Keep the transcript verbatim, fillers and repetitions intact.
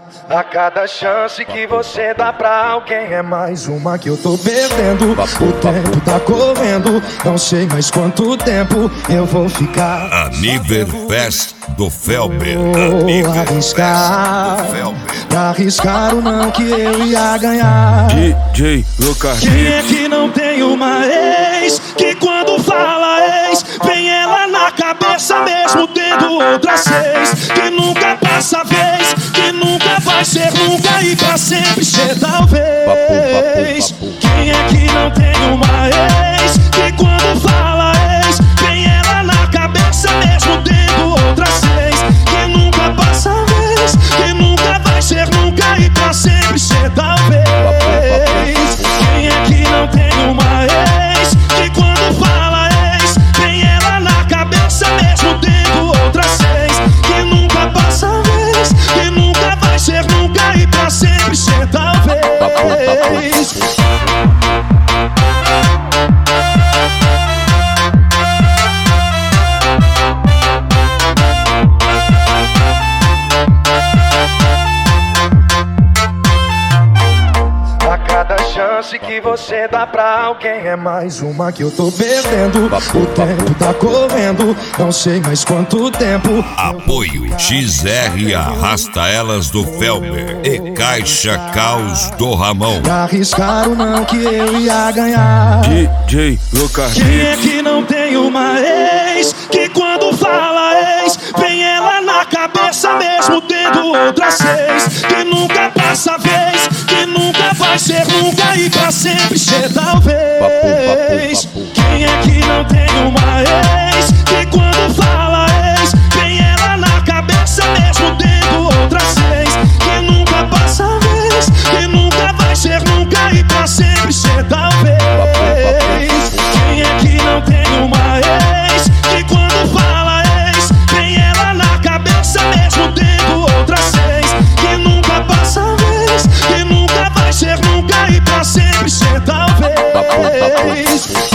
A cada chance que você dá pra alguém é mais uma que eu tô perdendo. O tempo tá correndo, não sei mais quanto tempo eu vou ficar. Aniverfest do Felber. Vou arriscar, pra arriscar o não que eu ia ganhar. D J Lucas. Quem é que não tem uma ex que quando fala ex vem ela na cabeça mesmo tendo outras seis? Que nunca passa vez, que nunca vai ser nunca e pra sempre ser talvez. Quem é que não tem uma ex que quando fala ex vem ela na cabeça mesmo tendo outras seis? Que nunca passa vez, que nunca vai ser nunca e pra sempre ser talvez. Quem é que não tem uma ex que quando fala ex vem ela na cabeça mesmo tendo outras seis? Que nunca passa vez, que nunca vai ser nunca e pra sempre ser talvez. Chance que você dá pra alguém é mais uma que eu tô perdendo. O tempo tá correndo, não sei mais quanto tempo. Apoio X R Arrasta Elas do Felber e Caixa Caos do Ramon. Pra arriscar o não que eu ia ganhar. D J Lucas. Quem é que não tem uma ex que quando fala ex vem ela na cabeça mesmo tendo outras seis? Que nunca passa vez, que nunca vai ser nunca e pra sempre ser talvez. Quem é que não tem uma ex que quando fala ex vem ela na cabeça mesmo tendo outras seis? Que nunca passa vez, que nunca vai ser nunca e pra sempre ser talvez. Quem é que não tem uma ex que quando fala ex vem ela na cabeça mesmo tendo outras seis? Que nunca passa vez, que nunca vai ser nunca e pra sempre ser talvez.